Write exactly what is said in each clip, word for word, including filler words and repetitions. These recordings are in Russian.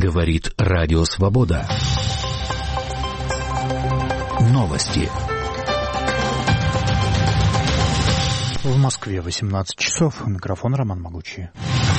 Говорит Радио Свобода. Новости. В Москве восемнадцать часов. У микрофона Роман Могучий.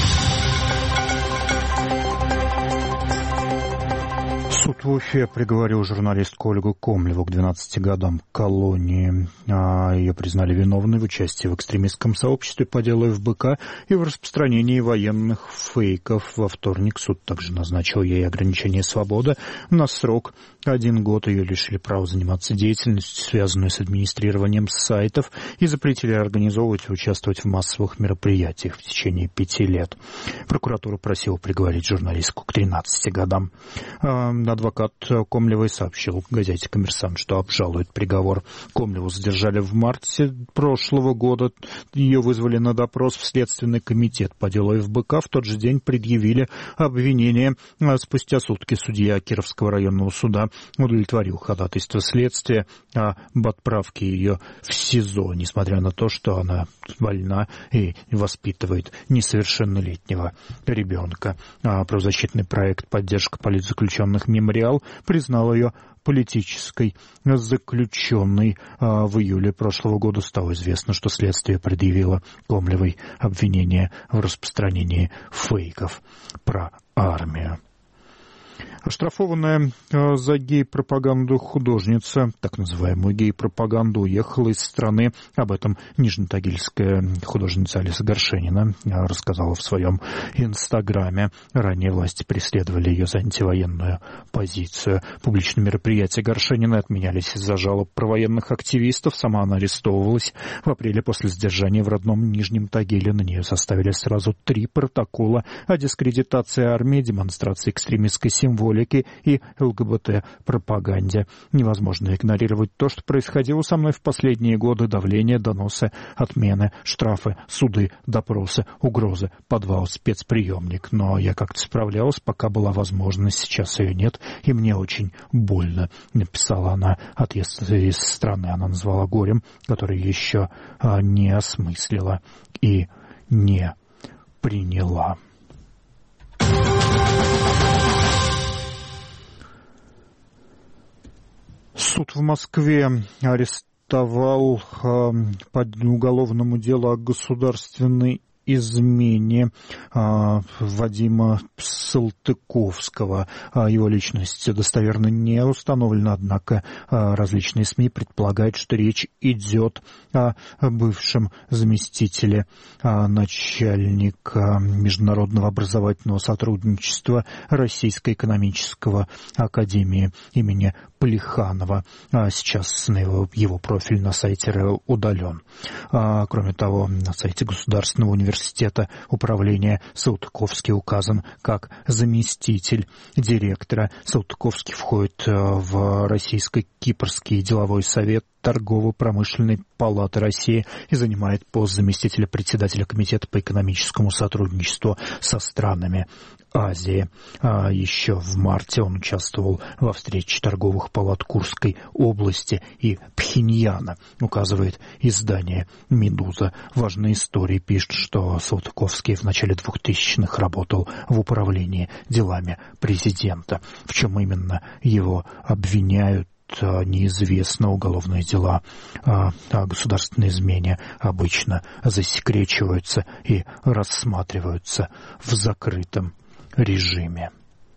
Суд в Уфе приговорил журналистку Ольгу Комлеву к двенадцати годам колонии. Ее признали виновной в участии в экстремистском сообществе по делу эф бэ ка и в распространении военных фейков. Во вторник суд также назначил ей ограничение свободы на срок один год. Ее лишили права заниматься деятельностью, связанной с администрированием сайтов, и запретили организовывать и участвовать в массовых мероприятиях в течение пяти лет. Прокуратура просила приговорить журналистку к тринадцати годам. Адвокат Комлевой сообщил газете «Коммерсант», что обжалует приговор. Комлеву задержали в марте прошлого года. Ее вызвали на допрос в Следственный комитет по делу эф бэ ка. В тот же день предъявили обвинение. Спустя сутки судья Кировского районного суда удовлетворил ходатайство следствия об отправке ее в СИЗО, несмотря на то, что она больна и воспитывает несовершеннолетнего ребенка. Правозащитный проект «Поддержка политзаключенных Мемориал» признал ее политической заключенной. В июле прошлого года стало известно, что следствие предъявило Комлевой обвинение в распространении фейков про армию. Оштрафованная за гей-пропаганду художница, так называемую гей-пропаганду, уехала из страны. Об этом нижнетагильская художница Алиса Горшенина рассказала в своем инстаграме. Ранее власти преследовали ее за антивоенную позицию. Публичные мероприятия Горшениной отменялись из-за жалоб провоенных активистов. Сама она арестовывалась. В апреле после задержания в родном Нижнем Тагиле на нее составили сразу три протокола о дискредитации армии, демонстрации экстремистской символики и эл гэ бэ тэ-пропаганде. Невозможно игнорировать то, что происходило со мной в последние годы: давление, доносы, отмены, штрафы, суды, допросы, угрозы, подвал, спецприемник. Но я как-то справлялась, пока была возможность, сейчас ее нет, и мне очень больно. Написала она. Отъезд из страны она назвала горем, который еще а, не осмыслила и не приняла. Суд в Москве арестовал э, по уголовному делу о государственной измене а, Вадима Салтыковского. А, его личность достоверно не установлена, однако а, различные СМИ предполагают, что речь идет о бывшем заместителе а, начальника Международного образовательного сотрудничества Российской экономической академии имени Плеханова. А, сейчас его, его профиль на сайте РЭО удален. А, кроме того, на сайте Государственного университета Университета управления Салтыковский указан как заместитель директора. Салтыковский входит в Российско-Кипрский деловой совет Торгово-промышленной палаты России и занимает пост заместителя председателя Комитета по экономическому сотрудничеству со странами Азии. А еще в марте он участвовал во встрече торговых палат Курской области и Пхеньяна, указывает издание «Медуза». Важные истории пишет, что Салтыковский в начале двухтысячных работал в управлении делами президента. В чем именно его обвиняют, неизвестно. Уголовные дела о государственной измене обычно засекречиваются и рассматриваются в закрытом режиме.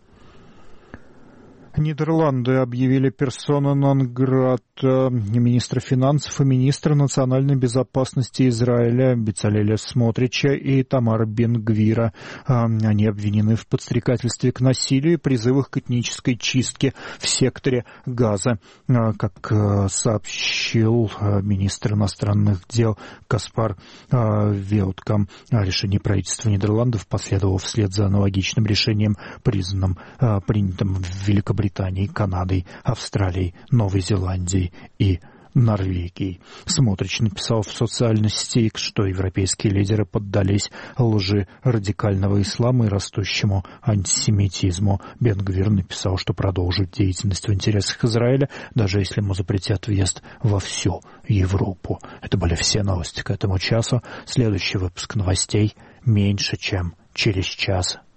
Нидерланды объявили персона нон грата министра финансов и министра национальной безопасности Израиля Бецалеля Смотрича и Тамара Бен-Гвира. Они обвинены в подстрекательстве к насилию и призывах к этнической чистке в секторе Газа. Как сообщил министр иностранных дел Каспар Веуткам, решение правительства Нидерландов последовало вслед за аналогичным решением, признанным, принятым в Великобритании, Британией, Канадой, Австралией, Новой Зеландией и Норвегией. Смотрич написал в социальной сети, что европейские лидеры поддались лжи радикального ислама и растущему антисемитизму. Бен-Гвир написал, что продолжит деятельность в интересах Израиля, даже если ему запретят въезд во всю Европу. Это были все новости к этому часу. Следующий выпуск новостей меньше, чем через час.